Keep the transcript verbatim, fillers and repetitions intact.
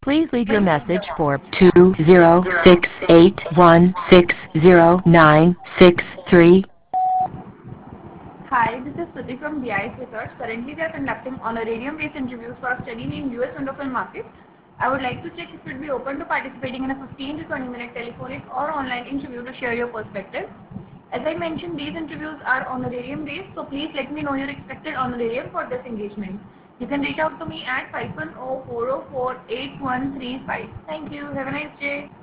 Please leave your Please leave your message for message for two zero six eight one six zero nine six three. Hi, this is Priti from B I S Research. Currently, we are conducting honorarium-based interviews for a study named U S Window Film Market. I would like to check if you'd be open to participating in a fifteen to twenty minute telephonic or online interview to share your perspective. As I mentioned, these interviews are honorarium-based, so please let me know your expected honorarium for this engagement. You can reach out to me at five one zero four zero four eight one three five. Thank you. Have a nice day.